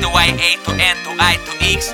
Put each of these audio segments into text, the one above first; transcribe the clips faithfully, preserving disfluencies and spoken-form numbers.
Это уай эй to N to I to X.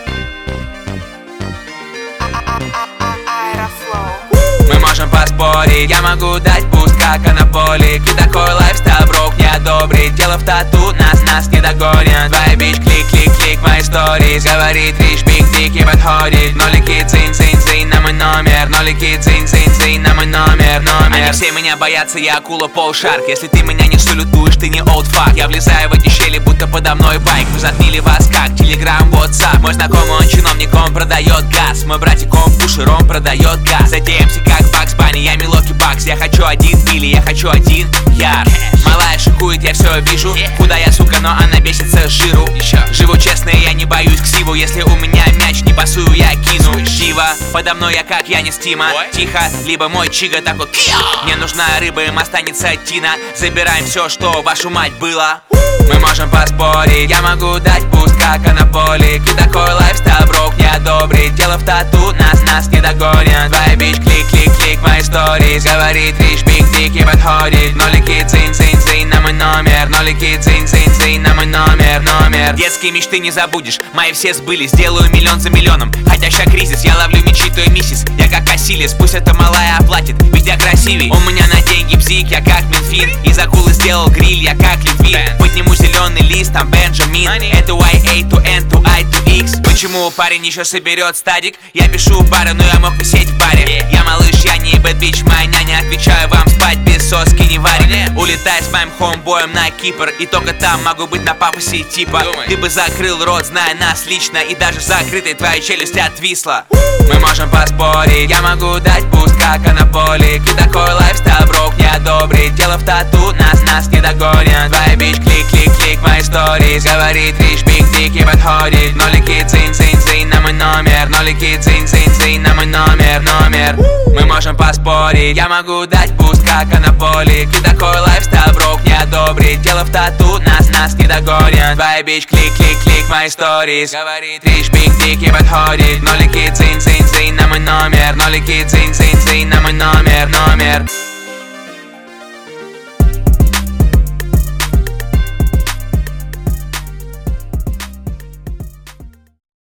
Мы можем поспорить, я могу дать пуст, как анаболик. И такой лайфстайл брок не одобрит. Дело в тату, нас, нас не догонят. Твоя бич, клик, клик, клик, мои сторис. Говорит, рич, биг, дик и подходит. Нолики, цин, цин, цин, на мой номер. Нолики, цин, цин, цин, на мой номер, номер. Они все меня боятся, я акула полшарк. Если ты меня не салютуешь, ты не old fuck. Я влезаю в эти щели, будто подо мной байк. Вы затмили вас как Telegram, WhatsApp. Мой знакомый, он чиновник, он продает газ. Мой братик, он пушер, он продает газ. Эти эм си как Бакс Банни, я Милоки Бакс. Я хочу один Билли, я хочу один Яр. Малая шикует, я все вижу. Куда я, сука, но она бесится с жиру. Живу честно, и я не боюсь ксиву. Если у меня мяч не пасую, я кину. Дива, подо мной я как Янис Тима. Тихо, либо мой Чига такой. Мне нужна рыба, им останется Тина. Забираем все, что вашу мать было. Мы можем поспорить, я могу дать пуст, как анаболик. И такой лайфстайл брок не одобрит. Дело в тату, нас, нас не догонят. Твоя бич, клик, клик, клик, мои сторис. Говорит, рич, биг, дик и подходит. Нолики, цин, цин, цин, на мой номер. Нолики, цин, цин, цин, на мой номер, номер. Детские мечты не забудешь, мои все сбылись. Сделаю миллион за миллионом, хотя ща кризис. Я ловлю мечи, то и миссис. Я как Кассилис, пусть это малая оплатит, ведь я красивей. У меня на деньги бзик, я как Минфин. Из акулы сделал гриль, я как Литвин. Подниму зеленый лист, там Бенджамин. Это уай эй to N to I to X. Почему парень еще соберет стадик? Я пишу бары, но я мог висеть в баре. Я малыш, я не бэд бич, моя няня. Отвечаю вам, спать без соски не варит. Улетай с моим хомбоем на Кипр, и только там могу быть на пафосе типа. Ты бы закрыл рот, зная нас лично, и даже закрытой твоя челюсть отвисла. Мы можем поспорить, я могу дать пуст, как анаболик. И такой лайфстайл брок не одобрит. Дело в тату, нас, нас не догонят. Твоя бич, клик, клик, клик, мои сторис. Говорит, рич, биг, дик и подходит. Нолики, цин, цин, цин, на мой номер. Нолики, цин, цин, цин, на мой номер, номер. Мы можем поспорить, я могу дать пуст, как анаболик. И такой лайфстайл брок не одобрит. Дело в тату, нас, нас не догонят. Твоя бич, клик, клик, клик, мои сторис. Говорит, рич, биг, дик и подходит. Нолики, цин, цин, цин, на мой номер. Нолики, цин, цин, цин, на мой номер, номер.